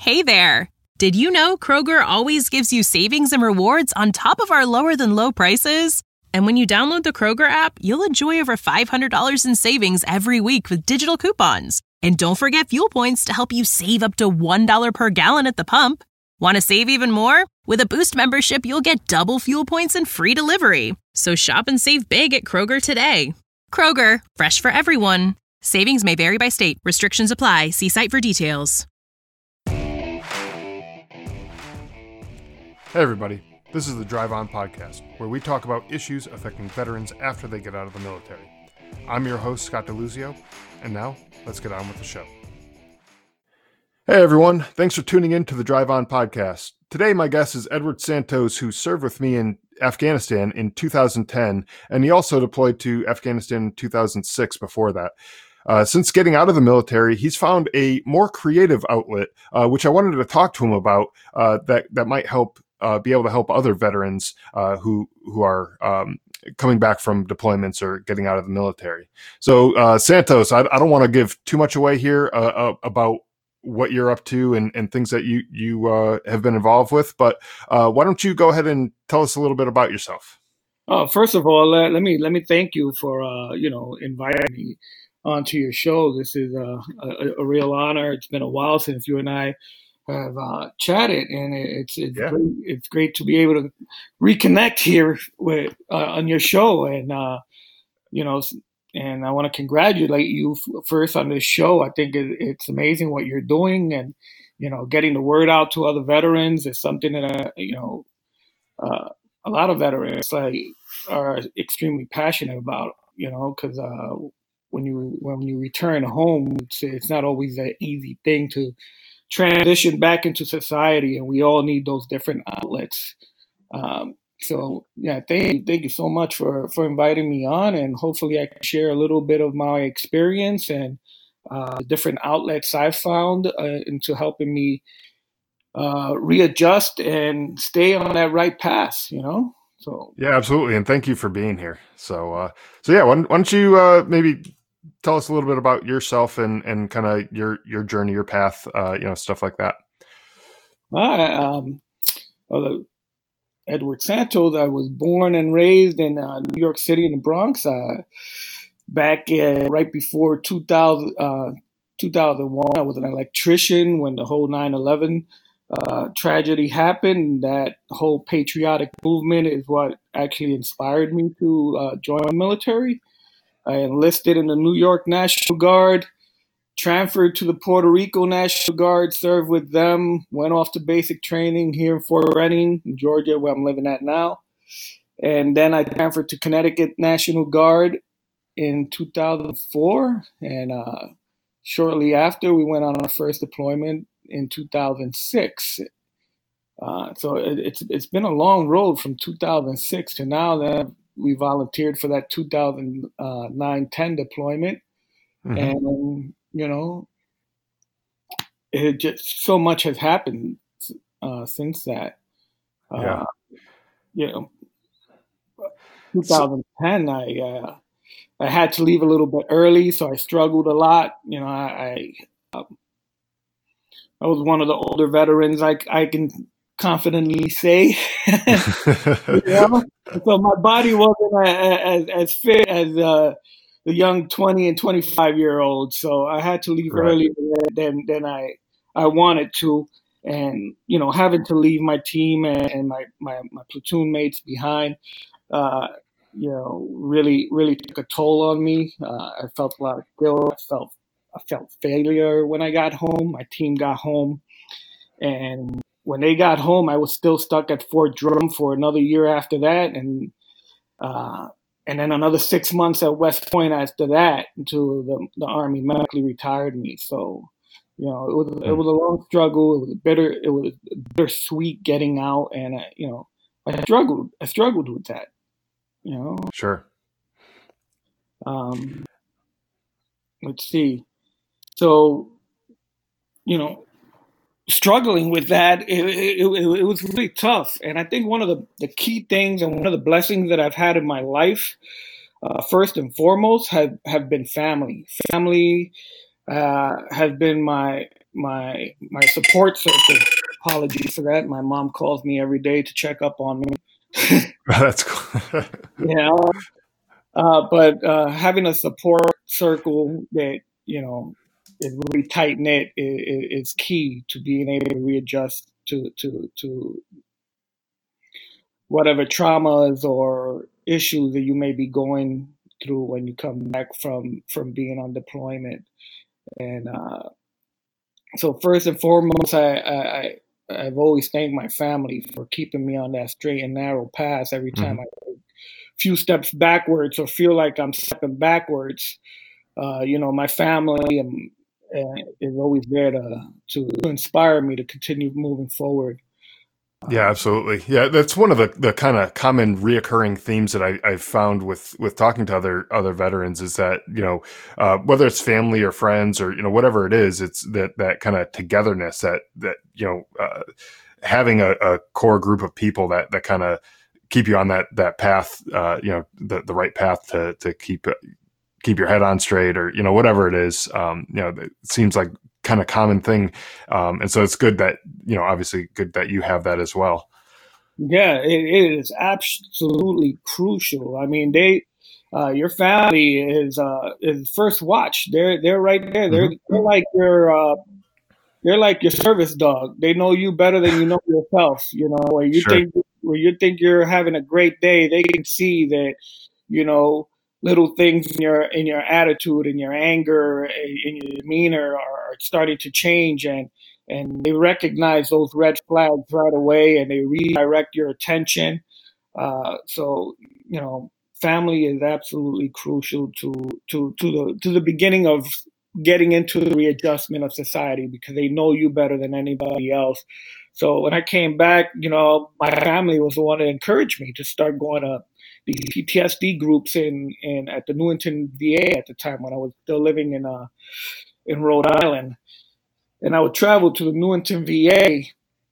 Hey there! Did you know Kroger always gives you savings and rewards on top of our lower-than-low prices? And when you download the Kroger app, you'll enjoy over $500 in savings every week with digital coupons. And don't forget fuel points to help you save up to $1 per gallon at the pump. Want to save even more? With a Boost membership, you'll get double fuel points and free delivery. So shop and save big at Kroger today. Kroger, fresh for everyone. Savings may vary by state. Restrictions apply. See site for details. Hey everybody, this is the Drive On Podcast, where we talk about issues affecting veterans after they get out of the military. I'm your host, Scott DeLuzio, and now let's get on with the show. Hey everyone, thanks for tuning in to the Drive On Podcast. Today my guest is Edward Santos, who served with me in Afghanistan in 2010, and he also deployed to Afghanistan in 2006 before that. Since getting out of the military, he's found a more creative outlet, which I wanted to talk to him about, that might help be able to help other veterans who are coming back from deployments or getting out of the military. So, Santos, I don't want to give too much away here about what you're up to and things that you have been involved with, but why don't you go ahead and tell us a little bit about yourself? First of all, let me thank you for inviting me onto your show. This is a real honor. It's been a while since you and I have chatted, and it's great to be able to reconnect here with on your show, and and I want to congratulate you first on this show. I think it's amazing what you're doing, and getting the word out to other veterans is something that a lot of veterans are extremely passionate about. Because when you return home, it's not always an easy thing to transition back into society, and we all need those different outlets. So thank you so much for inviting me on, and hopefully I can share a little bit of my experience and different outlets I've found into helping me readjust and stay on that right path. So yeah, absolutely, and thank you for being here. So why don't you maybe tell us a little bit about yourself and kind of your journey, your path, stuff like that. Edward Santos. I was born and raised in New York City in the Bronx. Back right before 2001, I was an electrician when the whole 9/11 tragedy happened. That whole patriotic movement is what actually inspired me to join the military. I enlisted in the New York National Guard, transferred to the Puerto Rico National Guard, served with them, went off to basic training here in Fort Benning, in Georgia, where I'm living at now. And then I transferred to Connecticut National Guard in 2004. And shortly after, we went on our first deployment in 2006. So it's been a long road from 2006 to now that we volunteered for that 2009-10 deployment. Mm-hmm. And, it just so much has happened since that. 2010, I had to leave a little bit early, so I struggled a lot. I was one of the older veterans, I can confidently say. So my body wasn't as fit as the young 20 and 25-year-olds. So I had to leave earlier than I wanted to. And, having to leave my team and my platoon mates behind, really, really took a toll on me. I felt a lot of guilt. I felt failure when I got home. My team got home. And when they got home, I was still stuck at Fort Drum for another year after that. And then another 6 months at West Point after that until the Army medically retired me. So, it was a long struggle. It was bittersweet getting out, and I struggled with that. Sure. Let's see. So, struggling with that, it was really tough. And I think one of the key things and one of the blessings that I've had in my life, first and foremost, have been family. Family has been my my support circle. Apologies for that. My mom calls me every day to check up on me. That's cool. Yeah, but having a support circle that is really tight knit is key to being able to readjust to whatever traumas or issues that you may be going through when you come back from being on deployment. And so first and foremost, I've always thanked my family for keeping me on that straight and narrow path every time I take a few steps backwards or feel like I'm stepping backwards. My family is always there to inspire me to continue moving forward. Yeah, absolutely. Yeah, that's one of the kind of common reoccurring themes that I've found with talking to other veterans is that, whether it's family or friends or, whatever it is, it's that kind of togetherness that having a core group of people that kind of keep you on that path, the right path to keep your head on straight or, whatever it is, it seems like kind of common thing. And so it's good that, obviously good that you have that as well. Yeah, it is absolutely crucial. I mean, your family is first watch. They're right there. They're like your service dog. They know you better than you know yourself. Where you think you're having a great day, they can see that, little things in your attitude, in your anger, in your demeanor are starting to change, and they recognize those red flags right away, and they redirect your attention. So family is absolutely crucial to the beginning of getting into the readjustment of society because they know you better than anybody else. So when I came back, my family was the one that encouraged me to start going to the PTSD groups in at the Newington VA at the time when I was still living in Rhode Island, and I would travel to the Newington VA,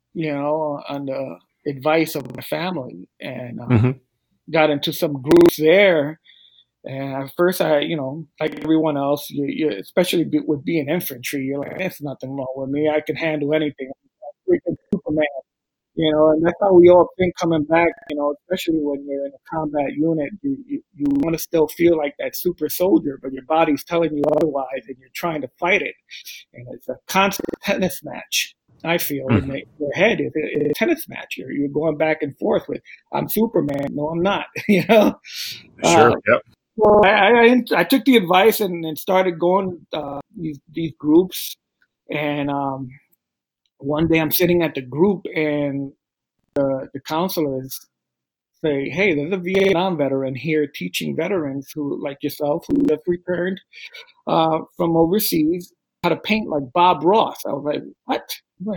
on the advice of my family, and got into some groups there. And at first, I, like everyone else, you especially with being infantry, you're like, there's nothing wrong with me. I can handle anything. I'm freaking Superman. And that's how we all think coming back, especially when you're in a combat unit, you want to still feel like that super soldier, but your body's telling you otherwise and you're trying to fight it. And it's a constant tennis match, I feel, in your head. It's a tennis match. You're going back and forth with, I'm Superman. No, I'm not, Sure, yep. Well, I took the advice and started going these groups. And one day I'm sitting at the group and the counselors say, hey, there's a Vietnam veteran here teaching veterans who, like yourself, who have returned from overseas, how to paint like Bob Ross. I was like, what?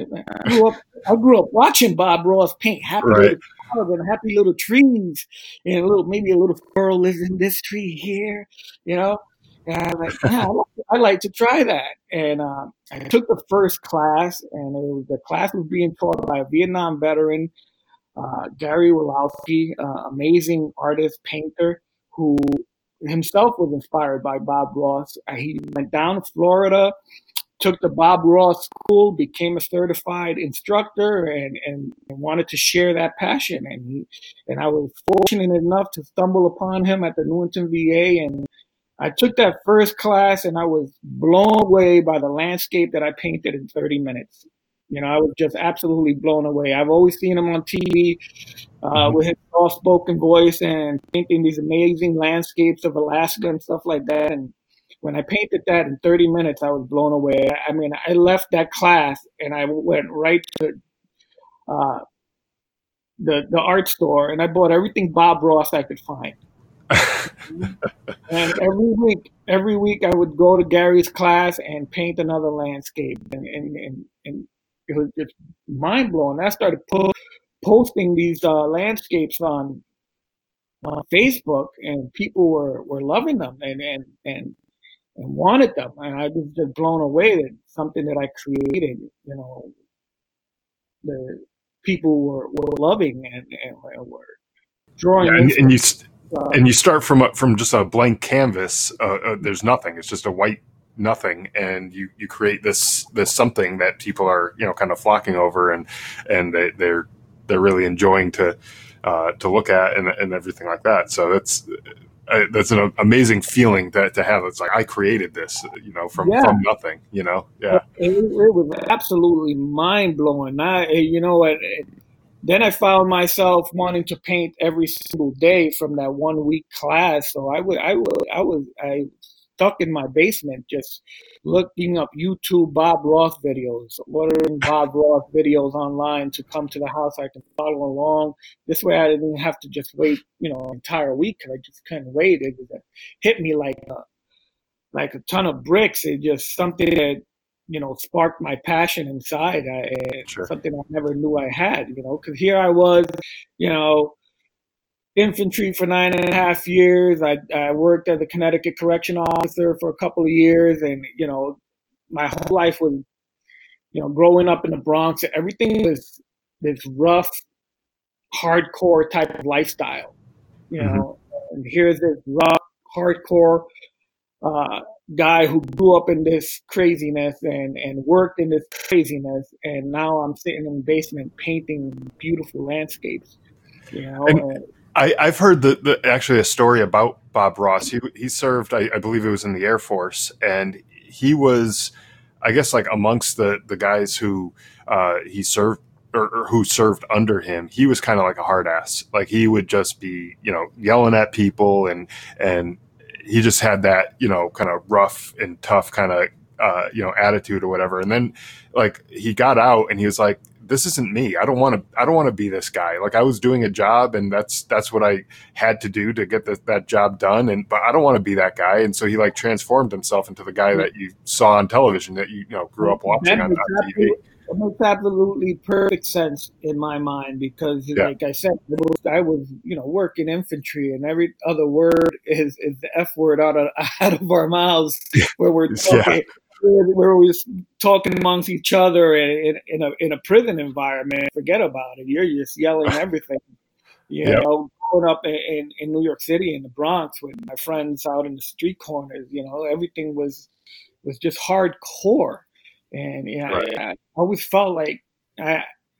I grew up watching Bob Ross paint happy little clouds and happy little trees, and maybe a little squirrel lives in this tree here, And I was like, yeah, I'd like to try that. And I took the first class, and the class was being taught by a Vietnam veteran, Gary Wallowski, amazing artist, painter, who himself was inspired by Bob Ross. He went down to Florida, took the Bob Ross school, became a certified instructor, and wanted to share that passion. And I was fortunate enough to stumble upon him at the Newington VA, and I took that first class, and I was blown away by the landscape that I painted in 30 minutes. I was just absolutely blown away. I've always seen him on TV with his soft-spoken voice and painting these amazing landscapes of Alaska and stuff like that. And when I painted that in 30 minutes, I was blown away. I mean, I left that class and I went right to the art store and I bought everything Bob Ross I could find. And every week I would go to Gary's class and paint another landscape, and it was just mind blowing. I started posting these landscapes on Facebook, and people were loving them and wanted them, and I was just blown away that something that I created, the people were loving and were drawing. And you start from just a blank canvas. There's nothing. It's just a white nothing, and you create this something that people are, you know, kind of flocking over, and they're really enjoying to look at, and everything like that. So that's an amazing feeling to have. It's like, I created this, you know, from Yeah. nothing, you know. Yeah. It was absolutely mind blowing. You know what? Then I found myself wanting to paint every single day from that 1 week class. So I stuck in my basement just looking up YouTube Bob Ross videos, ordering Bob Ross videos online to come to the house. I can follow along. This way I didn't have to just wait, you know, an entire week, because I just couldn't wait. It hit me like a ton of bricks. It just something that, you know, sparked my passion inside. Sure. Something I never knew I had, you know, because here I was, you know, infantry for 9.5 years. I worked as a Connecticut correction officer for a couple of years, and, you know, my whole life was, you know, growing up in the Bronx, everything was this rough, hardcore type of lifestyle, you know. And here's this rough, hardcore guy who grew up in this craziness and worked in this craziness, and now I'm sitting in the basement painting beautiful landscapes, you know. And I've heard actually a story about Bob Ross. He served, I believe it was in the Air Force, and he was, I guess, like amongst the guys who he served, or who served under him. He was kind of like a hard ass. Like, he would just be, you know, yelling at people, and he just had that, you know, kind of rough and tough kind of you know, attitude or whatever. And then, like, he got out and he was like, this isn't me. I don't want to be this guy. Like, I was doing a job, and that's what I had to do to get that job done. But I don't want to be that guy. And so he, like, transformed himself into the guy that you saw on television, that you know, grew up watching on TV. It makes absolutely perfect sense in my mind, because, like I said, I was, you know, working infantry, and every other word is the F word out of our mouths, where we're talking. Where we're talking amongst each other in a prison environment. Forget about it. You're just yelling everything. You know, growing up in New York City, in the Bronx, with my friends out in the street corners, you know, everything was just hardcore. And, you know, I always felt like I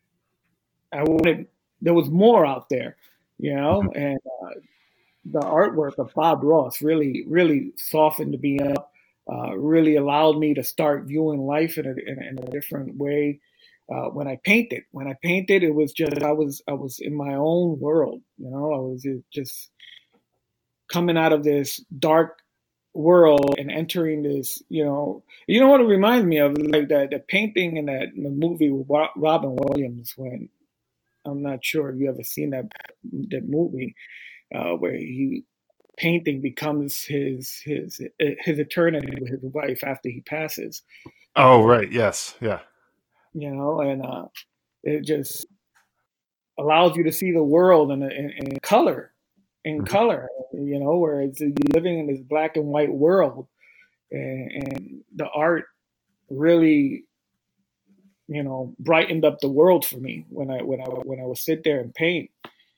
wanted, there was more out there, you know. And the artwork of Bob Ross really, really softened me up. Really allowed me to start viewing life in a different way. When I painted, it was just, I was in my own world. You know, I was just coming out of this dark world and entering this. You know what it reminds me of, like the painting in the movie with Robin Williams. When, I'm not sure if you ever seen that movie, where painting becomes his eternity with his wife after he passes. Oh, right. Yes. Yeah. You know, and it just allows you to see the world in color, color, you know, where it's living in this black and white world, and the art really, you know, brightened up the world for me when I would sit there and paint.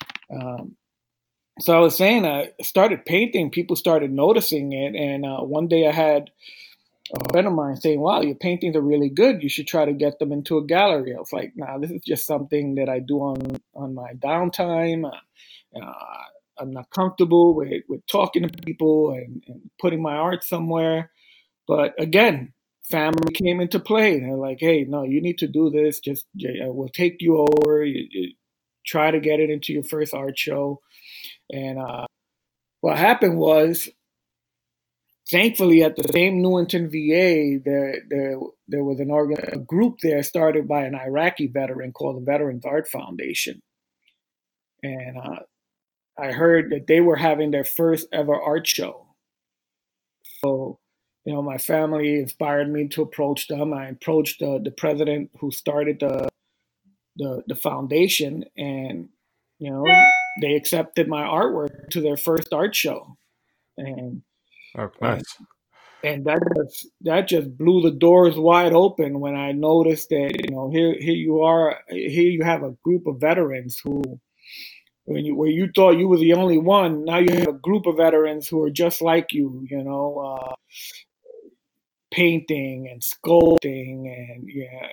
So I was saying, I started painting, people started noticing it, and one day I had a friend of mine saying, wow, your paintings are really good. You should try to get them into a gallery. I was like, nah, this is just something that I do on my downtime. I'm not comfortable with talking to people and putting my art somewhere. But again, family came into play. They're like, hey, no, you need to do this. Just we'll take you over. You try to get it into your first art show. And what happened was, thankfully, at the same Newington VA, there was a group there started by an Iraqi veteran called the Veterans Art Foundation. And I heard that they were having their first ever art show. So, you know, my family inspired me to approach them. I approached the president who started the foundation, and, you know, they accepted my artwork to their first art show. And oh, nice. And that just blew the doors wide open when I noticed that, you know, here you have a group of veterans who, where you thought you were the only one, now you have a group of veterans who are just like you, you know, painting and sculpting and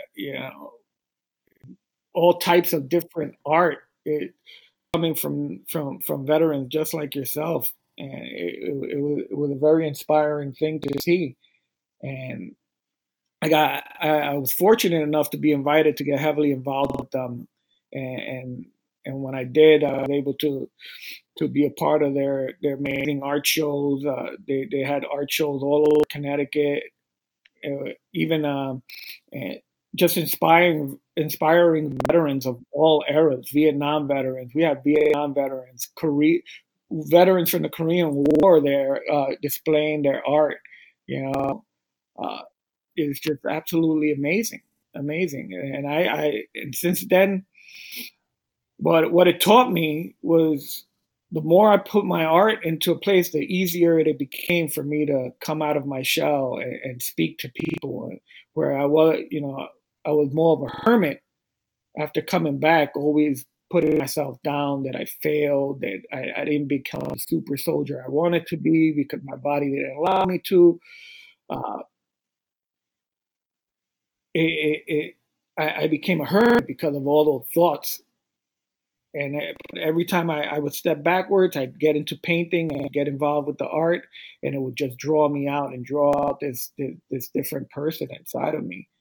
all types of different art coming from veterans just like yourself, and it was a very inspiring thing to see. And I was fortunate enough to be invited to get heavily involved with them, and when I did, I was able to be a part of their amazing art shows. They had art shows all over Connecticut, even just inspiring veterans of all eras. Vietnam veterans, we have Vietnam veterans, veterans from the Korean War there displaying their art. It's just absolutely amazing. And and since then, what it taught me was the more I put my art into a place, the easier it became for me to come out of my shell and speak to people. Where I was more of a hermit after coming back, always putting myself down, that I failed, that I didn't become a super soldier I wanted to be because my body didn't allow me to. I became a hermit because of all those thoughts. And every time I would step backwards, I'd get into painting and get involved with the art, and it would just draw me out and draw out this different person inside of me.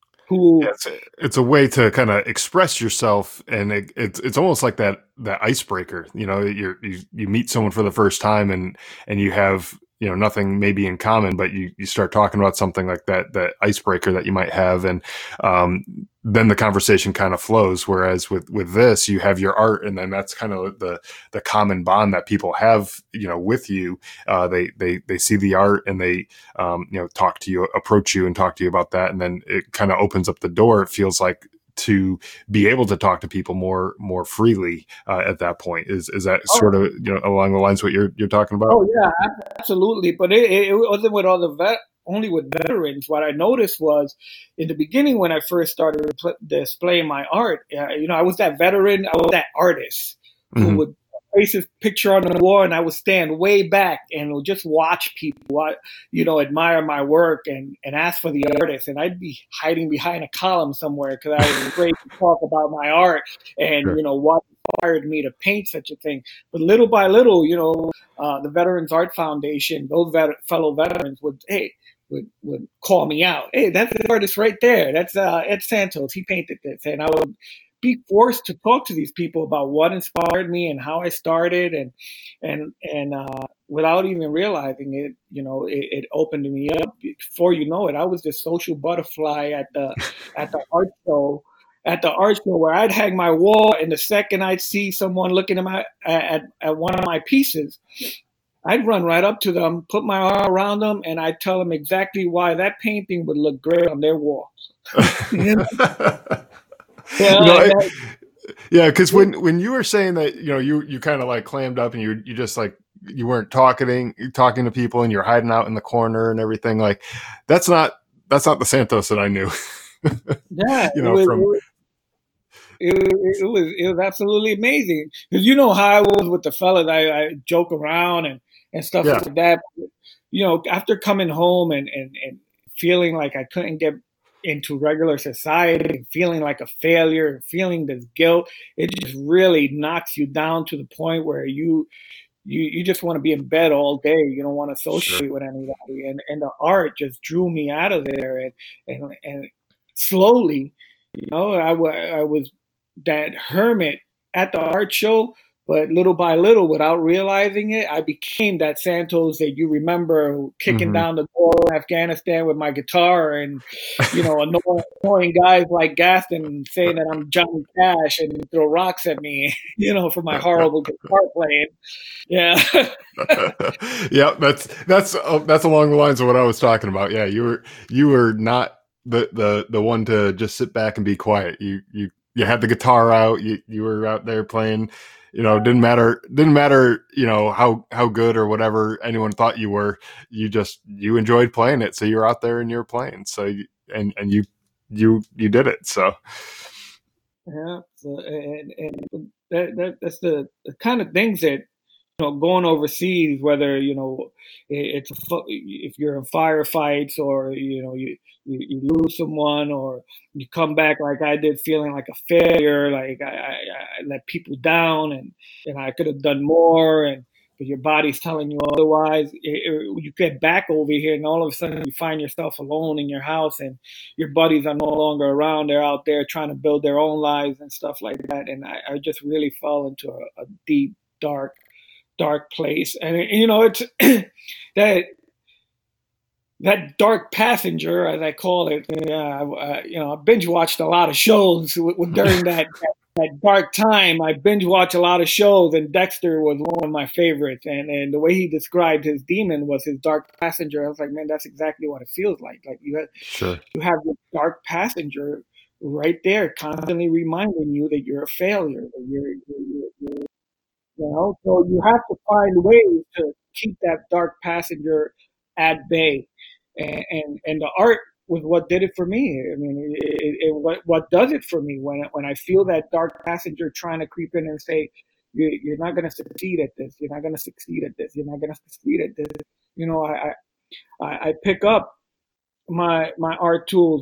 It's a way to kind of express yourself, and it's almost like that icebreaker. You meet someone for the first time, and you have nothing maybe in common, but you start talking about something like that icebreaker that you might have, and then the conversation kind of flows. Whereas with this, you have your art, and then that's kind of the common bond that people have with you. They see the art, and they talk to you, approach you and talk to you about that, and then it kind of opens up the door, it feels like, to be able to talk to people more freely at that point. Is that sort of along the lines of what you're talking about? Oh yeah, absolutely. But it wasn't with all only with veterans. What I noticed was in the beginning when I first started displaying my art, I was that veteran, I was that artist who would place his picture on the wall, and I would stand way back and would just watch people, admire my work and ask for the artist. And I'd be hiding behind a column somewhere because I was afraid to talk about my art and, what inspired me to paint such a thing. But little by little, the Veterans Art Foundation, those fellow veterans would call me out. Hey, that's the artist right there. That's Ed Santos. He painted this. And I would be forced to talk to these people about what inspired me and how I started, and without even realizing it, it opened me up. Before you know it, I was this social butterfly at the art show. At the art show, where I'd hang my wall, and the second I'd see someone looking at one of my pieces, I'd run right up to them, put my arm around them, and I'd tell them exactly why that painting would look great on their wall. Yeah, because when you were saying that, you kind of like clammed up and you just like you weren't talking to people, and you're hiding out in the corner and everything, like that's not the Santos that I knew. Yeah, it was absolutely amazing, because how I was with the fellas. I joke around and stuff like that. After coming home and feeling like I couldn't get into regular society, and feeling like a failure, feeling this guilt, it just really knocks you down to the point where you just want to be in bed all day. You don't want to associate with anybody, and the art just drew me out of there, and slowly, I was that hermit at the art show. But little by little, without realizing it, I became that Santos that you remember, kicking down the door in Afghanistan with my guitar, and annoying guys like Gaston saying that I'm Johnny Cash and throw rocks at me, for my horrible guitar playing. Yeah. Yeah, that's along the lines of what I was talking about. Yeah, you were not the one to just sit back and be quiet. You had the guitar out. You were out there playing. Didn't matter, how good or whatever anyone thought you were. You enjoyed playing it. So you're out there and you're playing. So, you did it. So. Yeah. So, and that's the kind of things that, going overseas, whether, if you're in firefights, or, you lose someone, or you come back like I did, feeling like a failure, like I let people down, and I could have done more, but your body's telling you otherwise. You get back over here, and all of a sudden you find yourself alone in your house, and your buddies are no longer around. They're out there trying to build their own lives and stuff like that. And I just really fell into a deep, dark place. And it's that dark passenger, as I call it. I binge watched a lot of shows during that dark time. I binge watched a lot of shows, and Dexter was one of my favorites. And the way he described his demon was his dark passenger. I was like, man, that's exactly what it feels like. Like you have this dark passenger right there, constantly reminding you that you're a failure, that you're so you have to find ways to keep that dark passenger at bay, and the art was what did it for me. I mean, what does it for me when I feel that dark passenger trying to creep in and say, you're not going to succeed at this, you're not going to succeed at this, you're not going to succeed at this. I pick up my art tools,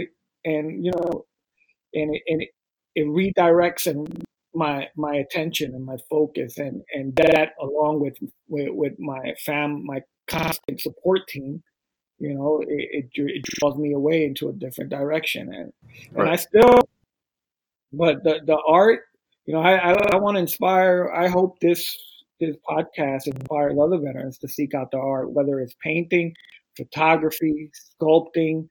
and it redirects my attention and my focus, and that, along with my my constant support team, it draws me away into a different direction, and Right. I still, but the art, I want to inspire. I hope this podcast inspires other veterans to seek out the art, whether it's painting, photography, sculpting,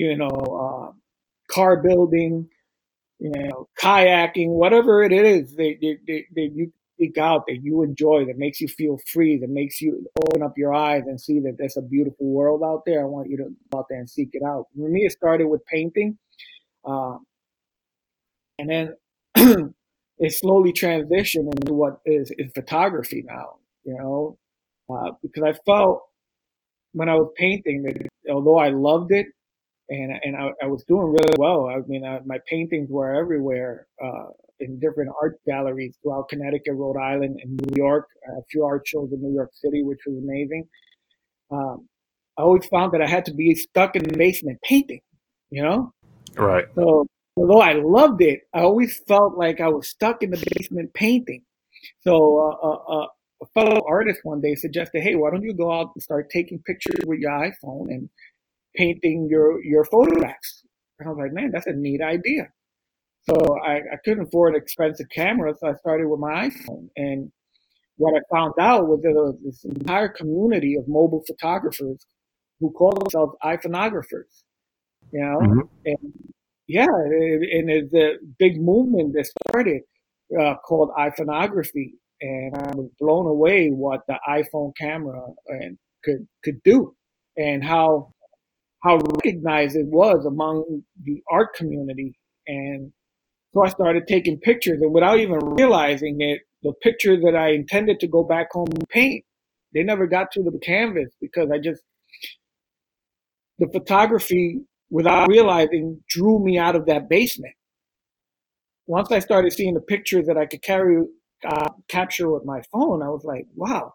car building, kayaking, whatever it is that you seek out, that you enjoy, that makes you feel free, that makes you open up your eyes and see that there's a beautiful world out there. I want you to go out there and seek it out. For me, it started with painting, and then it slowly transitioned into what is photography now, because I felt when I was painting that, although I loved it, and I was doing really well. I mean, my paintings were everywhere, in different art galleries throughout Connecticut, Rhode Island, and New York. A few art shows in New York City, which was amazing. I always found that I had to be stuck in the basement painting, Right. So although I loved it, I always felt like I was stuck in the basement painting. So a fellow artist one day suggested, hey, why don't you go out and start taking pictures with your iPhone and painting your photographs? And I was like, man, that's a neat idea. So I couldn't afford an expensive camera, so I started with my iPhone. And what I found out was that there was this entire community of mobile photographers who call themselves iPhonographers, Mm-hmm. and and there's a big movement that started called iPhonography, and I was blown away what the iPhone camera could do, and how recognized it was among the art community. And so I started taking pictures, and without even realizing it, the pictures that I intended to go back home and paint, they never got to the canvas, because the photography, without realizing, drew me out of that basement. Once I started seeing the pictures that I could capture with my phone, I was like, wow,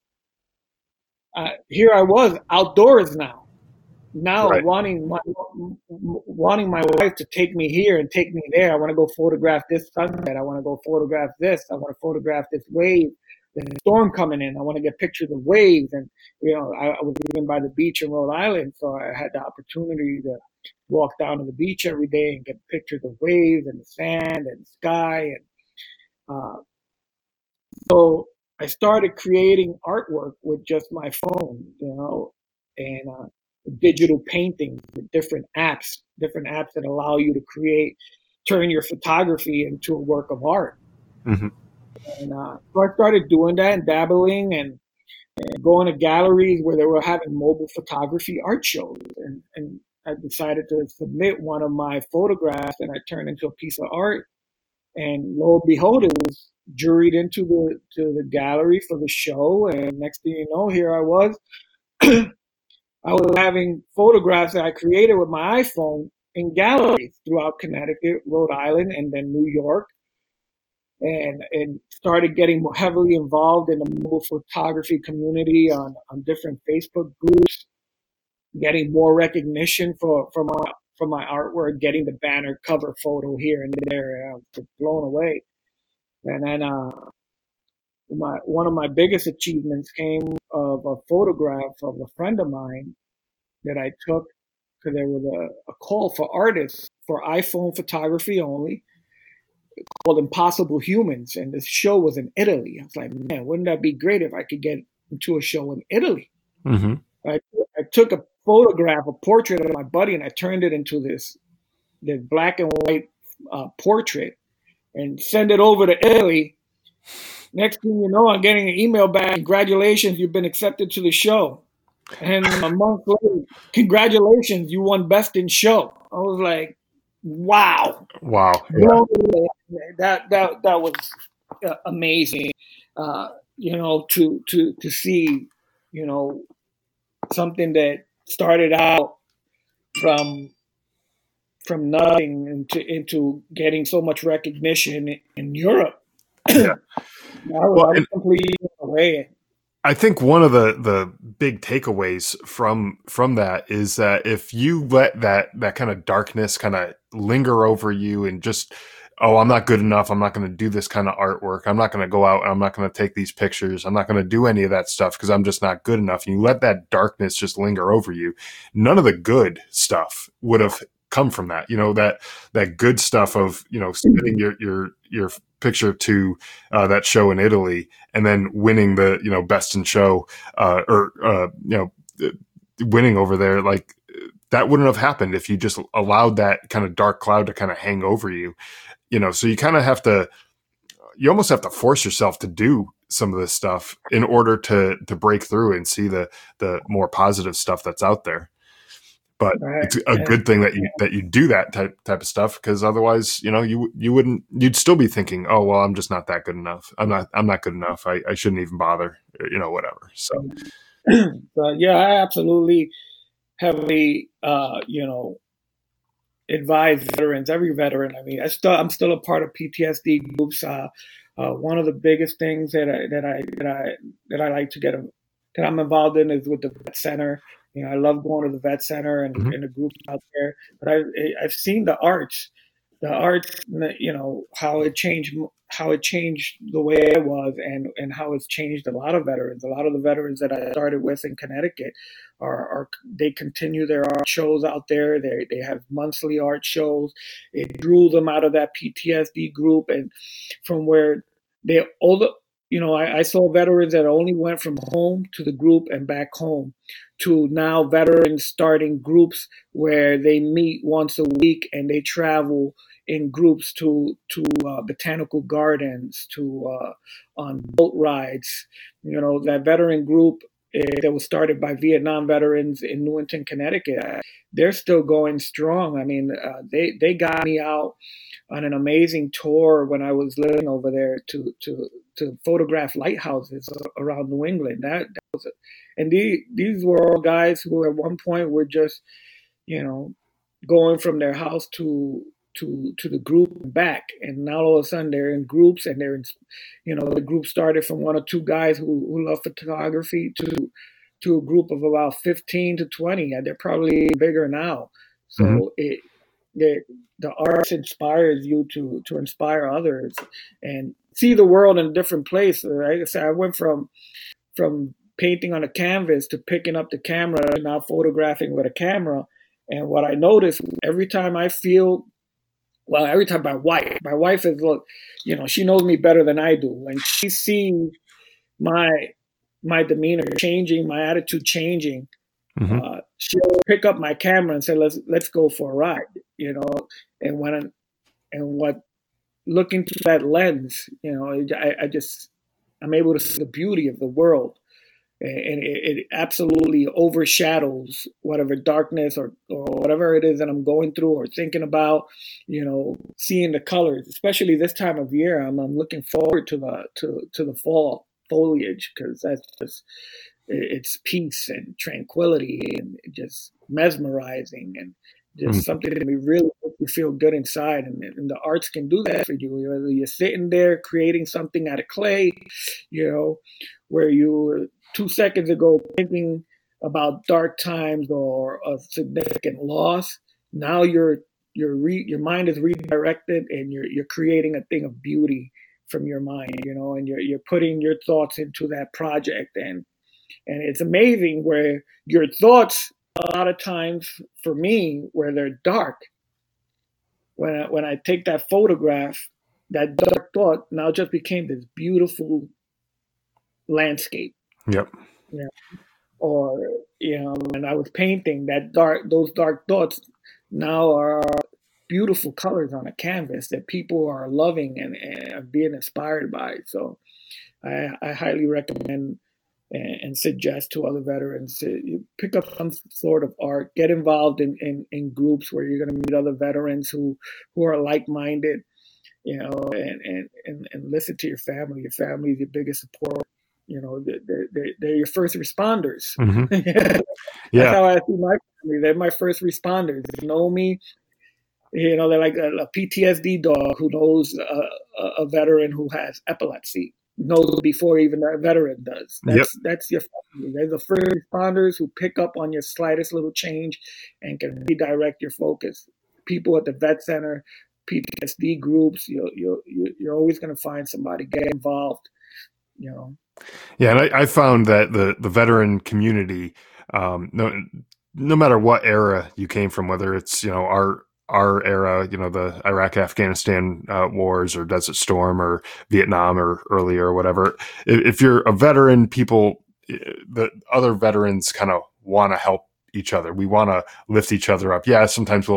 here I was outdoors now. Right. wanting my wife to take me here and take me there. I want to go photograph this sunset. I want to go photograph this. I want to photograph this wave. There's a storm coming in. I want to get pictures of waves. And, I was living by the beach in Rhode Island, so I had the opportunity to walk down to the beach every day and get pictures of waves and the sand and the sky. And so I started creating artwork with just my phone, and digital painting with different apps that allow you to turn your photography into a work of art. Mm-hmm. And so I started doing that and dabbling and going to galleries where they were having mobile photography art shows. And I decided to submit one of my photographs, and I turned into a piece of art. And lo and behold, it was juried into the gallery for the show. And next thing you know, here I was. I was having photographs that I created with my iPhone in galleries throughout Connecticut, Rhode Island, and then New York. and started getting more heavily involved in the mobile photography community on different Facebook groups, getting more recognition for my artwork, getting the banner cover photo here and there. I was blown away. And then one of my biggest achievements came of a photograph of a friend of mine that I took because there was a call for artists for iPhone photography only called Impossible Humans. And this show was in Italy. I was like, man, wouldn't that be great if I could get into a show in Italy? Mm-hmm. I took a photograph, a portrait of my buddy, and I turned it into this black and white portrait and send it over to Italy. Next thing you know, I'm getting an email back. Congratulations, you've been accepted to the show. And a month later, congratulations, you won Best in Show. I was like, wow. Wow. Yeah. That was amazing. To see, something that started out from nothing into getting so much recognition in Europe. Yeah. I was completely away. I think one of the big takeaways from that is that if you let that kind of darkness kind of linger over you and just, oh, I'm not good enough, I'm not going to do this kind of artwork, I'm not going to go out and I'm not going to take these pictures, I'm not going to do any of that stuff because I'm just not good enough, and you let that darkness just linger over you, none of the good stuff would have come from that. That good stuff of, submitting your picture to that show in Italy and then winning the, Best in Show, winning over there, like that wouldn't have happened if you just allowed that kind of dark cloud to kind of hang over you. So you kind of you almost have to force yourself to do some of this stuff in order to break through and see the more positive stuff that's out there. But it's a good thing that you do that type of stuff, because otherwise, you'd still be thinking, oh, well, I'm just not that good enough. I'm not good enough. I shouldn't even bother, whatever. So, but yeah, I absolutely heavily, advise veterans, every veteran. I mean, I'm still a part of PTSD groups. One of the biggest things that I like to that I'm involved in is with the Vet Center. I love going to the Vet Center and the groups out there. But I've seen the arts, how it changed the way I was, and how it's changed a lot of veterans. A lot of the veterans that I started with in Connecticut they continue their art shows out there. They have monthly art shows. It drew them out of that PTSD group, and from where I saw veterans that only went from home to the group and back home, to now veterans starting groups where they meet once a week and they travel in groups to botanical gardens, on boat rides. That veteran group that was started by Vietnam veterans in Newington, Connecticut, they're still going strong. I mean, they got me out on an amazing tour when I was living over there to photograph lighthouses around New England. That was and these were all guys who at one point were just, going from their house to the group and back, and now all of a sudden they're in groups, and they're in, the group started from one or two guys who love photography to a group of about 15 to 20, and they're probably bigger now. So the arts inspires you to inspire others and see the world in a different place. Like I said, I went from painting on a canvas to picking up the camera and now photographing with a camera. And what I noticed every time my wife is, she knows me better than I do. When she sees my demeanor changing, my attitude changing, she'll pick up my camera and say, let's go for a ride, and looking through that lens, I'm able to see the beauty of the world. And it absolutely overshadows whatever darkness or whatever it is that I'm going through or thinking about. Seeing the colors, especially this time of year, I'm looking forward to the fall foliage, because that's just, it's peace and tranquility and just mesmerizing and just something to be really look makes you feel good inside. And the arts can do that for you. Whether you're sitting there creating something out of clay, where you were 2 seconds ago thinking about dark times or a significant loss, now your mind is redirected and you're creating a thing of beauty from your mind, and you're putting your thoughts into that project, and it's amazing where your thoughts a lot of times for me where they're dark. When I take that photograph, that dark thought now just became this beautiful landscape. Yep. Yeah. Or when I was painting, those dark thoughts now are beautiful colors on a canvas that people are loving and are being inspired by. So I highly recommend and suggest to other veterans to pick up some sort of art, get involved in groups where you're going to meet other veterans who are like-minded, and listen to your family. Your family is your biggest support. They're your first responders. Mm-hmm. That's Yeah. how I see my family. They're my first responders. They know me. They're like a PTSD dog who knows a veteran who has epilepsy. Knows before even a veteran does. That's your family. They're the first responders who pick up on your slightest little change and can redirect your focus. People at the vet center, PTSD groups, you're always going to find somebody. Get involved. Yeah, and I found that the veteran community, no matter what era you came from, whether it's our era, the Iraq-Afghanistan wars or Desert Storm or Vietnam or earlier or whatever, if you're a veteran, the other veterans kind of want to help each other. We want to lift each other up. Yeah, sometimes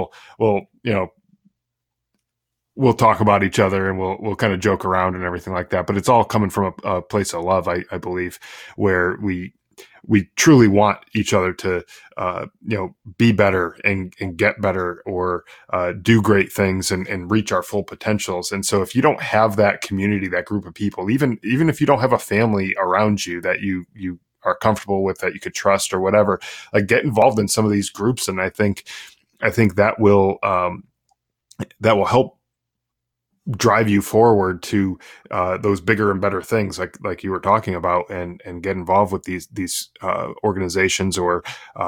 we'll talk about each other and we'll kind of joke around and everything like that. But it's all coming from a place of love, I believe, where we truly want each other to, be better and get better or do great things and reach our full potentials. And so if you don't have that community, that group of people, even if you don't have a family around you that you are comfortable with, that you could trust or whatever, like get involved in some of these groups. And I think that will help drive you forward to those bigger and better things like you were talking about, and get involved with these organizations or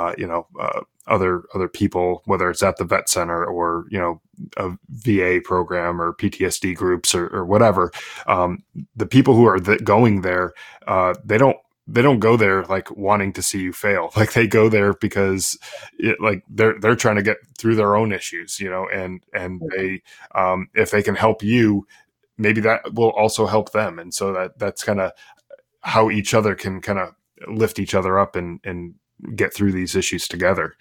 other people, whether it's at the vet center or a VA program or PTSD groups or whatever. The people who are going there, they don't go there like wanting to see you fail. Like they go there because they're trying to get through their own issues, and they, if they can help you, maybe that will also help them. And so that's kind of how each other can kind of lift each other up and get through these issues together.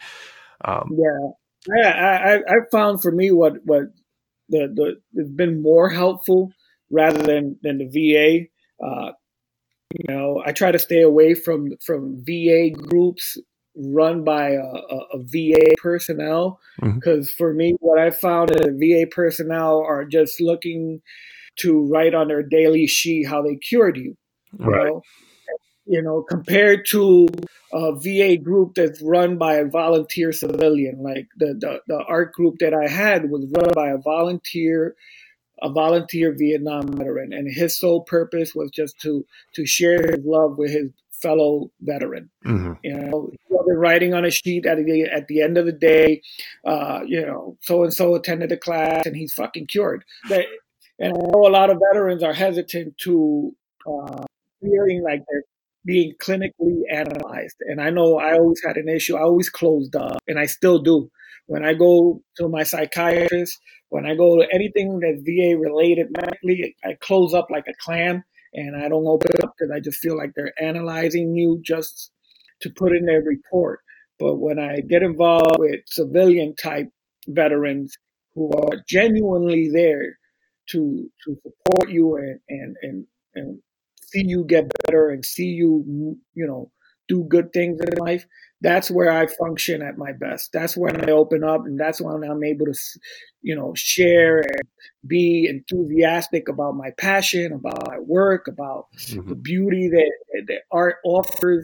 I found for me what has been more helpful rather than the VA. I try to stay away from VA groups run by a VA personnel, because for me, what I found is VA personnel are just looking to write on their daily sheet how they cured you. Right. Compared to a VA group that's run by a volunteer civilian, like the art group that I had was run by a volunteer Vietnam veteran, and his sole purpose was just to share his love with his fellow veteran. Mm-hmm. He wasn't writing on a sheet at the end of the day, so and so attended a class and he's fucking cured. And I know a lot of veterans are hesitant to feeling like they're being clinically analyzed. And I know I always had an issue. I always closed up, and I still do. When I go to my psychiatrist, when I go to anything that's VA related medically, I close up like a clam, and I don't open up because I just feel like they're analyzing you just to put in their report. But when I get involved with civilian type veterans who are genuinely there to support you and see you get better and see you, do good things in life, that's where I function at my best. That's when I open up, and that's when I'm able to, share and be enthusiastic about my passion, about my work, about the beauty that art offers.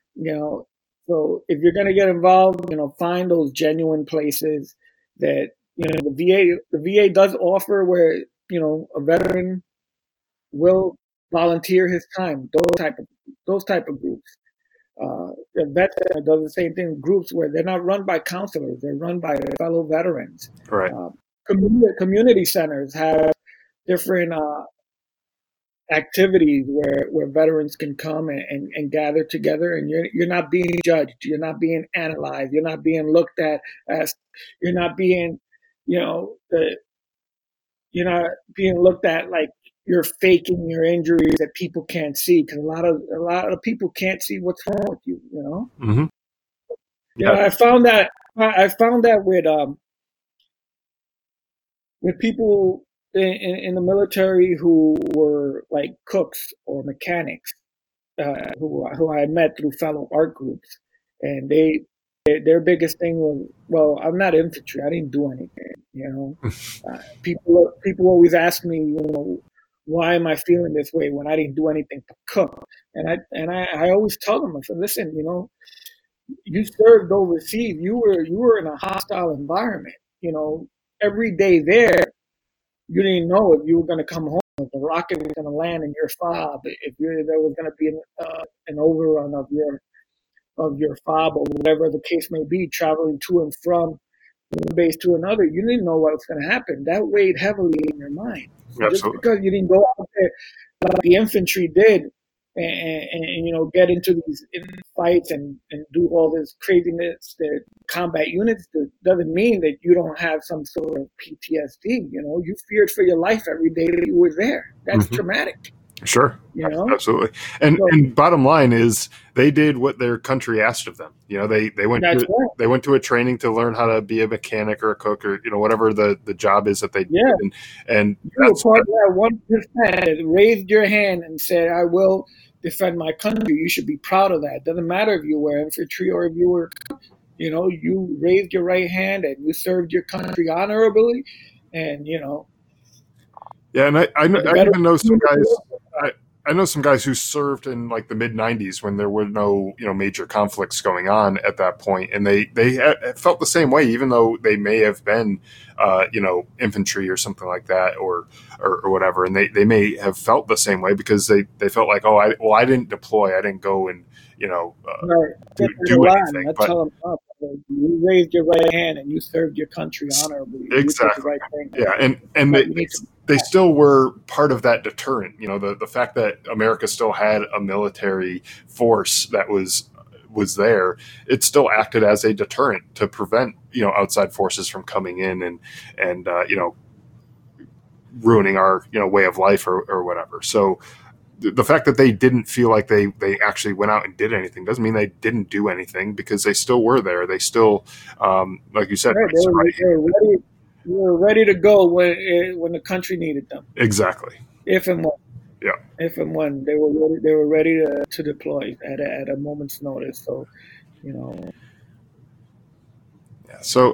So if you're going to get involved, find those genuine places that the VA does offer where, a veteran will volunteer his time, those type of groups. The veteran does the same thing, groups where they're not run by counselors, they're run by fellow veterans. Right. Community centers have different activities where veterans can come and gather together, and you're not being judged, you're not being analyzed, you're not being looked at as, you're not being, you're not being looked at like you're faking your injuries that people can't see, because a lot of people can't see what's wrong with you. Mm-hmm. Yeah, I found that with people in the military who were like cooks or mechanics, who I met through fellow art groups, and their biggest thing was, well, I'm not infantry, I didn't do anything. People always ask me, why am I feeling this way when I didn't do anything but cook? And I always tell them, I said, listen, you served overseas, you were in a hostile environment, every day there. You didn't know if you were going to come home, if the rocket was going to land in your fob, if there was going to be an overrun of your fob, or whatever the case may be, traveling to and from one base to another. You didn't know what was going to happen. That weighed heavily in your mind. So just because you didn't go out there like the infantry did, and get into these fights and do all this craziness that combat units do, doesn't mean that you don't have some sort of PTSD. You feared for your life every day that you were there. That's traumatic. Sure. Absolutely. And bottom line is, they did what their country asked of them. They went to a training to learn how to be a mechanic or a cook, or whatever the job is that they did. And you were part of that 1% that raised your hand and said, I will defend my country. You should be proud of that. Doesn't matter if you were infantry or if you were, you raised your right hand and you served your country honorably, and Yeah, and I even know some guys. I know some guys who served in like the mid '90s when there were no major conflicts going on at that point, and they felt the same way, even though they may have been infantry or something like that, or whatever, and they may have felt the same way because they felt like, I didn't deploy, I didn't go and do anything. But you raised your right hand and you served your country honorably. Exactly. Right thing. Yeah, and they still were part of that deterrent. The fact that America still had a military force that was there, it still acted as a deterrent to prevent outside forces from coming in and ruining our way of life or whatever. So the fact that they didn't feel like they actually went out and did anything doesn't mean they didn't do anything, because they still were there. They still, like you said, they were ready to go when the country needed them. Exactly. If and when. Yeah. If and when they were ready to deploy at a moment's notice. So, Yeah. So.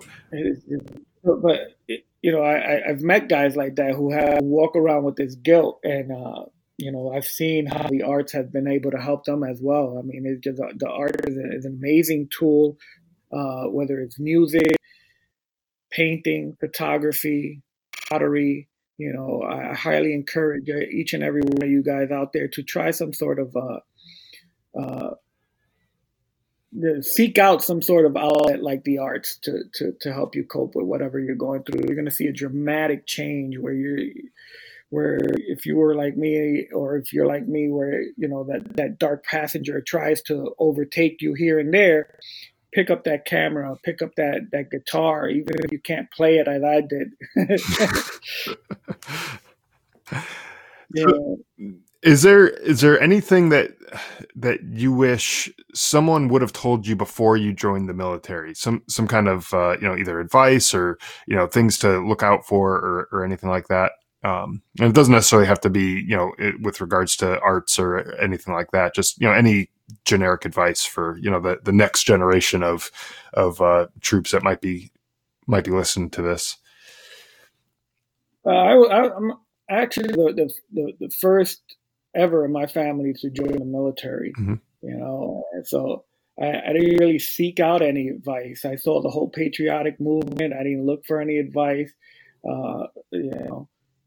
I've met guys like that who walk around with this guilt, and I've seen how the arts have been able to help them as well. I mean, it's just the art is an amazing tool, whether it's music, painting, photography, pottery. I highly encourage each and every one of you guys out there to try some sort of seek out some sort of outlet like the arts to help you cope with whatever you're going through. You're going to see a dramatic change where if you were like me, or if you're like me, where that dark passenger tries to overtake you here and there, pick up that camera, pick up that guitar, even if you can't play it as I did. So, is there anything that you wish someone would have told you before you joined the military? Some kind of either advice or things to look out for or anything like that. And it doesn't necessarily have to be with regards to arts or anything like that. Just any generic advice for the next generation of troops that might be listening to this. I'm actually the first ever in my family to join the military. Mm-hmm. And so I didn't really seek out any advice. I saw the whole patriotic movement. I didn't look for any advice. You know,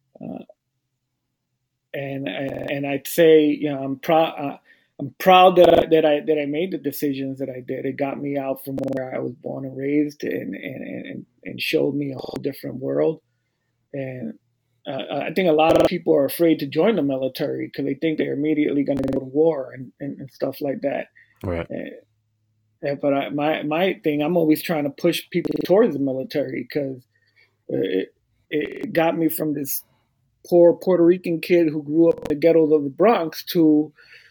and I'd say, you know, I'm proud. I'm proud that I made the decisions that I did. It got me out from where I was born and raised, and showed me a whole different world. And I think a lot of people are afraid to join the military because they think they're immediately going to go to war and stuff like that. Right. But my thing, I'm always trying to push people towards the military because it got me from this poor Puerto Rican kid who grew up in the ghettos of the Bronx to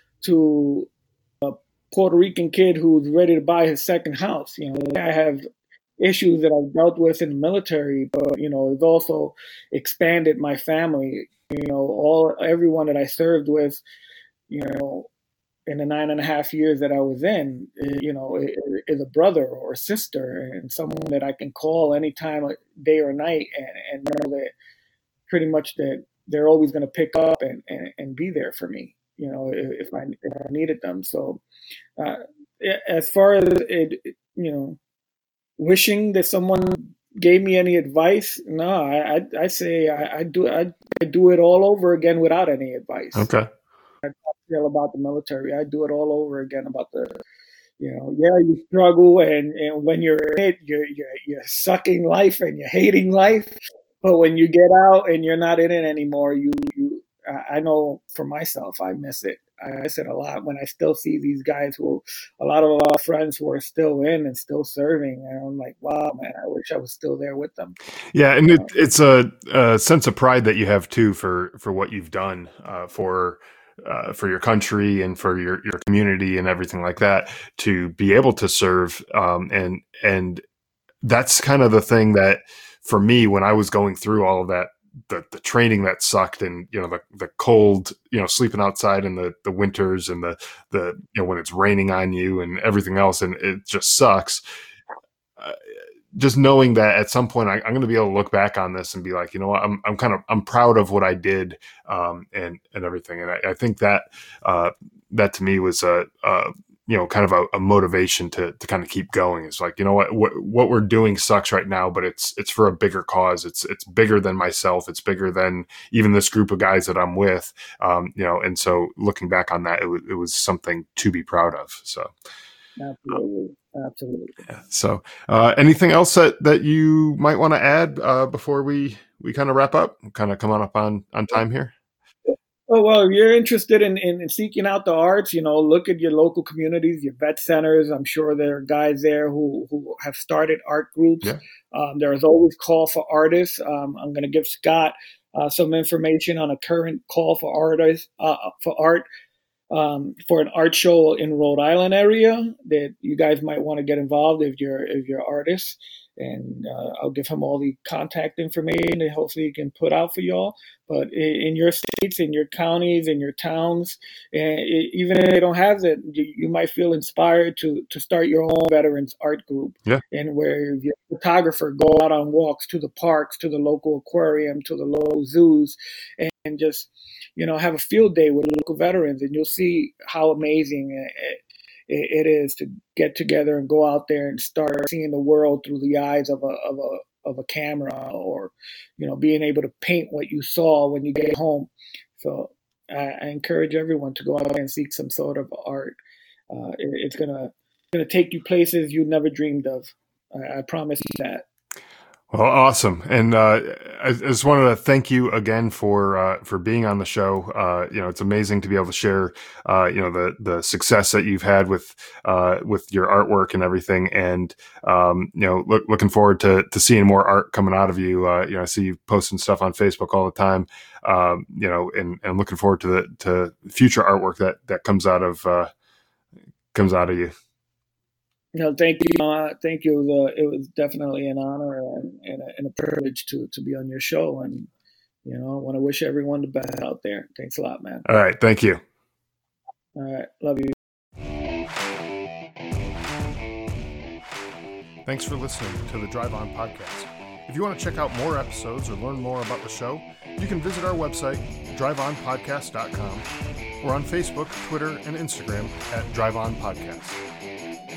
a Puerto Rican kid who's ready to buy his second house. You know, I have issues that I've dealt with in the military, but you know, it's also expanded my family. You know, everyone that I served with, you know, in the 9.5 years that I was in, you know, is a brother or a sister and someone that I can call anytime, day or night, and know that pretty much that they're always going to pick up and be there for me, you know, if I needed them. So as far as it, you know, wishing that someone gave me any advice, no, I say I do it all over again without any advice. Okay. I feel about the military. I do it all over again about the, you know, yeah, you struggle and when you're in it, you're sucking life and you're hating life. But when you get out and you're not in it anymore, I know for myself, I miss it. I miss it a lot when I still see these guys a lot of friends who are still in and still serving. And I'm like, wow, man, I wish I was still there with them. Yeah. And it's a sense of pride that you have too, for what you've done, for your country and for your community and everything like that, to be able to serve. And that's kind of the thing that, for me, when I was going through all of that, the training that sucked, and you know, the cold, you know, sleeping outside in the winters, and the you know, when it's raining on you and everything else, and it just sucks. Just knowing that at some point I'm going to be able to look back on this and be like, you know what, I'm proud of what I did, and everything. And I think that that to me was you know, kind of a motivation to kind of keep going. It's like, you know what we're doing sucks right now, but it's for a bigger cause. It's bigger than myself. It's bigger than even this group of guys that I'm with. You know, and so looking back on that, it was something to be proud of. So. Absolutely. Yeah. So, anything else that you might want to add before we kind of wrap up? Kind of coming up on time here. Oh, well, if you're interested in seeking out the arts, you know, look at your local communities, your vet centers. I'm sure there are guys there who have started art groups. Yeah. There is always call for artists. I'm going to give Scott some information on a current call for artists for art. For an art show in Rhode Island area that you guys might want to get involved if you're artists, and I'll give him all the contact information that hopefully he can put out for y'all. But in your states, in your counties, in your towns, and even if they don't have that, you might feel inspired to start your own veterans art group. Yeah. And where your photographer go out on walks to the parks, to the local aquarium, to the local zoos, and just, you know, have a field day with local veterans, and you'll see how amazing it is to get together and go out there and start seeing the world through the eyes of a camera, or, you know, being able to paint what you saw when you get home. So I encourage everyone to go out and seek some sort of art. It's gonna take you places you never dreamed of. I promise you that. Well, awesome. And I just wanted to thank you again for being on the show. You know, it's amazing to be able to share, you know, the success that you've had with your artwork and everything. And, you know, looking forward to seeing more art coming out of you. You know, I see you posting stuff on Facebook all the time, you know, and looking forward to future artwork that comes out of you. No, thank you. Thank you. It was definitely an honor and a privilege to be on your show. And, you know, I want to wish everyone the best out there. Thanks a lot, man. All right. Thank you. All right. Love you. Thanks for listening to the Drive On Podcast. If you want to check out more episodes or learn more about the show, you can visit our website, driveonpodcast.com, or on Facebook, Twitter, and Instagram at Drive On Podcast.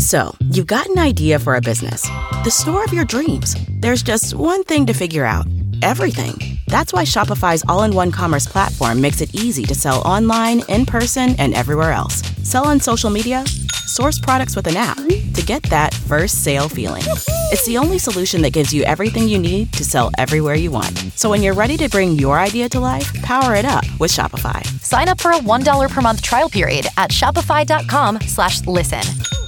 So, you've got an idea for a business, the store of your dreams. There's just one thing to figure out: everything. That's why Shopify's all-in-one commerce platform makes it easy to sell online, in person, and everywhere else. Sell on social media, source products with an app to get that first sale feeling. It's the only solution that gives you everything you need to sell everywhere you want. So when you're ready to bring your idea to life, power it up with Shopify. Sign up for a $1 per month trial period at shopify.com/listen.